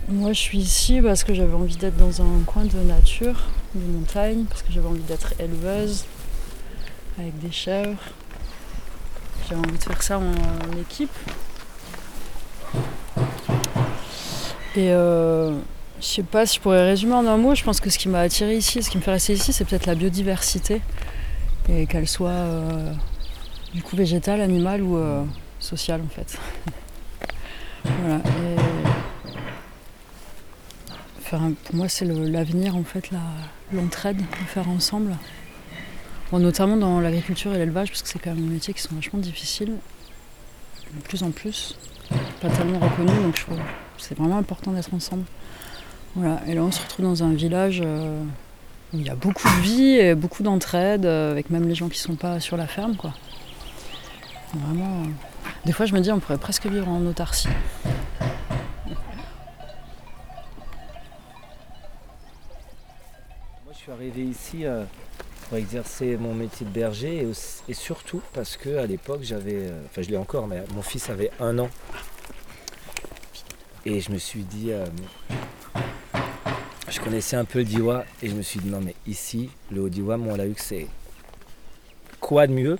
Moi, je suis ici parce que j'avais envie d'être dans un coin de nature, de montagne, parce que j'avais envie d'être éleveuse avec des chèvres. J'avais envie de faire ça en équipe. Et je sais pas si je pourrais résumer en un mot. Je pense que ce qui m'a attirée ici, ce qui me fait rester ici, c'est peut-être la biodiversité. Et qu'elle soit du coup végétale, animale ou sociale en fait. Voilà. Et pour moi, c'est l'avenir en fait, l'entraide, le faire ensemble. Bon, notamment dans l'agriculture et l'élevage, parce que c'est quand même des métiers qui sont vachement difficiles, de plus en plus, pas tellement reconnus, donc je trouve que c'est vraiment important d'être ensemble. Voilà. Et là, on se retrouve dans un village où il y a beaucoup de vie et beaucoup d'entraide, avec même les gens qui sont pas sur la ferme, quoi. Vraiment. Des fois, je me dis, on pourrait presque vivre en autarcie. Moi, je suis arrivé ici pour exercer mon métier de berger et surtout parce que à l'époque j'avais, enfin je l'ai encore, mais mon fils avait 1 an et je me suis dit, je connaissais un peu le Diois et je me suis dit non mais ici le Haut-Diois, Mont-la-Huc, c'est quoi de mieux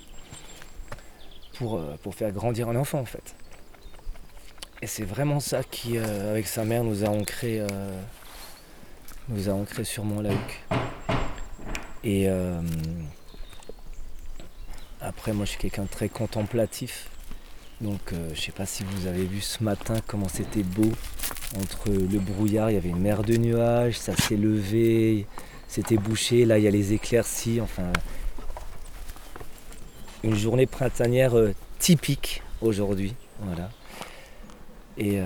pour faire grandir un enfant en fait. Et c'est vraiment ça qui, avec sa mère, nous a ancré sur Mont-la-Huc. Et après, moi, je suis quelqu'un de très contemplatif. Donc, je sais pas si vous avez vu ce matin comment c'était beau. Entre le brouillard, il y avait une mer de nuages, ça s'est levé, c'était bouché. Là, il y a les éclaircies. Enfin, une journée printanière typique aujourd'hui. Voilà. Et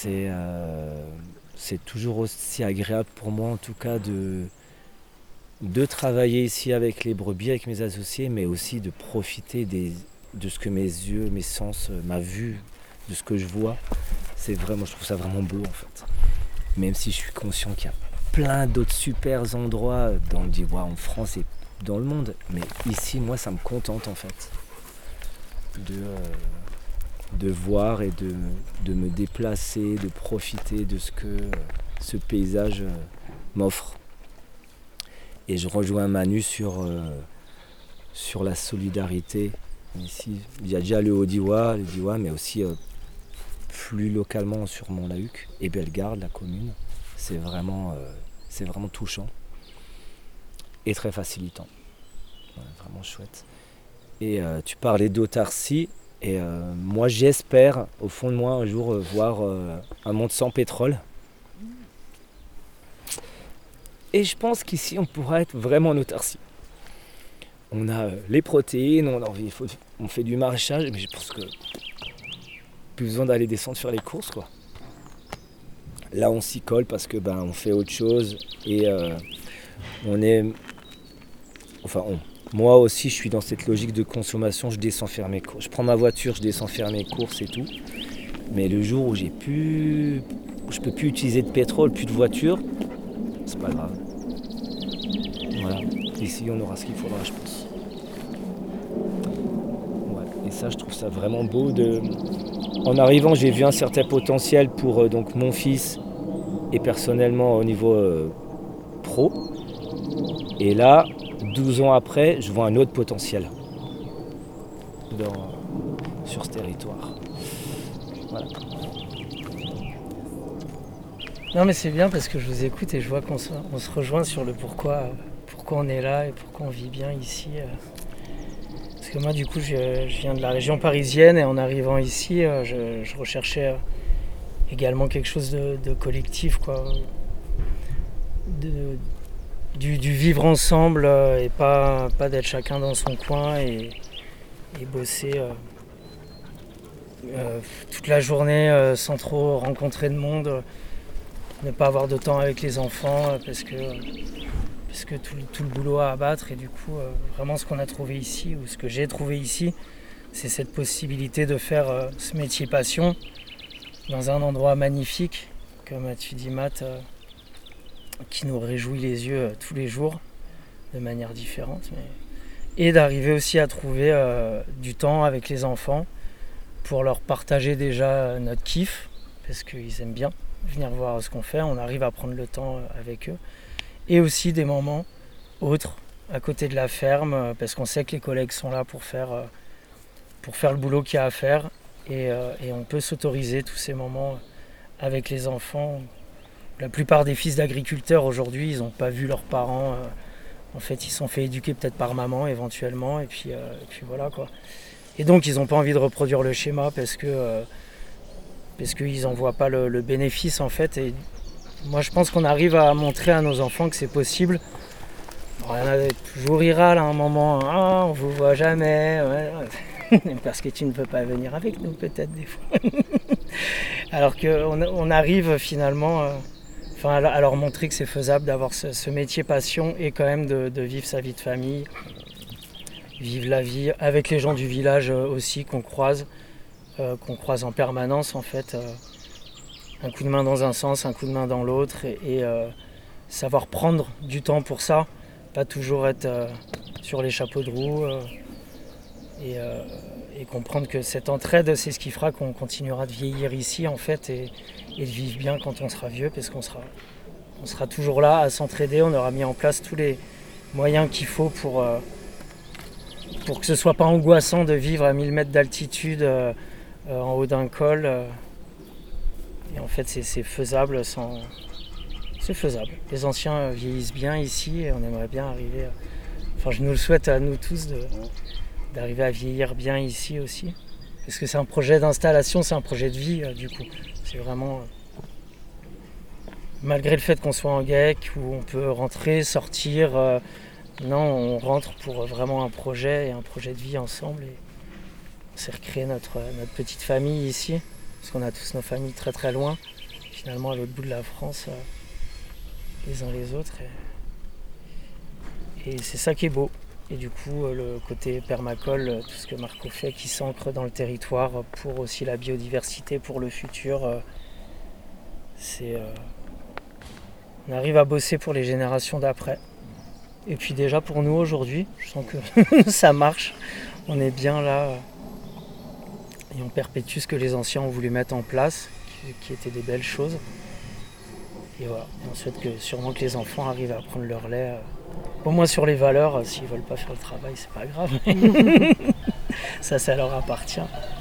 c'est toujours aussi agréable pour moi, en tout cas, de travailler ici avec les brebis, avec mes associés, mais aussi de profiter de ce que mes yeux, mes sens, ma vue, de ce que je vois. C'est vraiment, je trouve ça vraiment beau en fait. Même si je suis conscient qu'il y a plein d'autres super endroits dans le Diois, en France et dans le monde. Mais ici, moi, ça me contente en fait de voir et de me déplacer, de profiter de ce que ce paysage m'offre. Et je rejoins Manu sur la solidarité. Ici, il y a déjà le Haut-Diois, mais aussi plus localement sur Mont-la-Huc et Bellegarde, la commune. C'est vraiment touchant et très facilitant. Ouais, vraiment chouette. Et tu parlais d'autarcie. Et moi, j'espère, au fond de moi, un jour voir un monde sans pétrole. Et je pense qu'ici, on pourra être vraiment en autarcie. On a les protéines, on fait du maraîchage, mais je pense que plus besoin d'aller descendre faire les courses, quoi. Là, on s'y colle parce que on fait autre chose et on est, moi aussi, je suis dans cette logique de consommation. Je descends faire mes courses, je prends ma voiture, je descends faire mes courses et tout. Mais le jour où je peux plus utiliser de pétrole, plus de voiture, c'est pas grave. Voilà. Ici, on aura ce qu'il faudra, je pense. Ouais. Et ça, je trouve ça vraiment beau. En arrivant, j'ai vu un certain potentiel pour donc mon fils et personnellement au niveau pro. Et là, 12 ans après, je vois un autre potentiel sur ce territoire. Voilà. Non mais c'est bien parce que je vous écoute et je vois qu'on se rejoint sur le pourquoi on est là et pourquoi on vit bien ici. Parce que moi du coup je viens de la région parisienne et en arrivant ici je recherchais également quelque chose de collectif, quoi. Du vivre ensemble et pas d'être chacun dans son coin et bosser toute la journée sans trop rencontrer de monde, ne pas avoir de temps avec les enfants parce que tout le boulot à abattre. Et du coup vraiment ce qu'on a trouvé ici, ou ce que j'ai trouvé ici, c'est cette possibilité de faire ce métier passion dans un endroit magnifique, comme tu dis Matt, qui nous réjouit les yeux tous les jours de manière différente, et d'arriver aussi à trouver du temps avec les enfants pour leur partager déjà notre kiff, parce qu'ils aiment bien, venir voir ce qu'on fait, on arrive à prendre le temps avec eux. Et aussi des moments autres, à côté de la ferme, parce qu'on sait que les collègues sont là pour faire le boulot qu'il y a à faire. Et on peut s'autoriser tous ces moments avec les enfants. La plupart des fils d'agriculteurs aujourd'hui, ils n'ont pas vu leurs parents. En fait, ils sont fait éduquer peut-être par maman éventuellement. Et puis voilà quoi. Et donc, ils n'ont pas envie de reproduire le schéma parce qu'ils n'en voient pas le bénéfice en fait. Et moi, je pense qu'on arrive à montrer à nos enfants que c'est possible. Bon, il y en a toujours ils râlent à un moment. Ah, on vous voit jamais. Ouais. Parce que tu ne veux pas venir avec nous peut-être des fois. Alors qu'on arrive finalement à leur montrer que c'est faisable d'avoir ce métier passion et quand même de vivre sa vie de famille, vivre la vie avec les gens du village aussi qu'on croise en permanence en fait. Un coup de main dans un sens, un coup de main dans l'autre et savoir prendre du temps pour ça, pas toujours être sur les chapeaux de roue. Et comprendre que cette entraide, c'est ce qui fera qu'on continuera de vieillir ici en fait et de vivre bien quand on sera vieux, parce qu'on sera toujours là à s'entraider, on aura mis en place tous les moyens qu'il faut pour que ce soit pas angoissant de vivre à 1000 mètres d'altitude en haut d'un col. Et en fait c'est faisable c'est faisable. Les anciens vieillissent bien ici et on aimerait bien arriver, je nous le souhaite à nous tous d'arriver à vieillir bien ici aussi. Parce que c'est un projet d'installation, c'est un projet de vie du coup. C'est vraiment... malgré le fait qu'on soit en GEC, où on peut rentrer, sortir, non, on rentre pour vraiment un projet et un projet de vie ensemble. Et on s'est recréé notre petite famille ici, parce qu'on a tous nos familles très très loin, finalement à l'autre bout de la France, les uns les autres. Et c'est ça qui est beau. Et du coup, le côté permacole, tout ce que Marco fait, qui s'ancre dans le territoire pour aussi la biodiversité, pour le futur, on arrive à bosser pour les générations d'après. Et puis déjà pour nous aujourd'hui, je sens que ça marche, on est bien là et on perpétue ce que les anciens ont voulu mettre en place, qui étaient des belles choses. Et voilà, on souhaite sûrement que les enfants arrivent à prendre leur lait. Au moins sur les valeurs, s'ils ne veulent pas faire le travail, c'est pas grave. Ça leur appartient.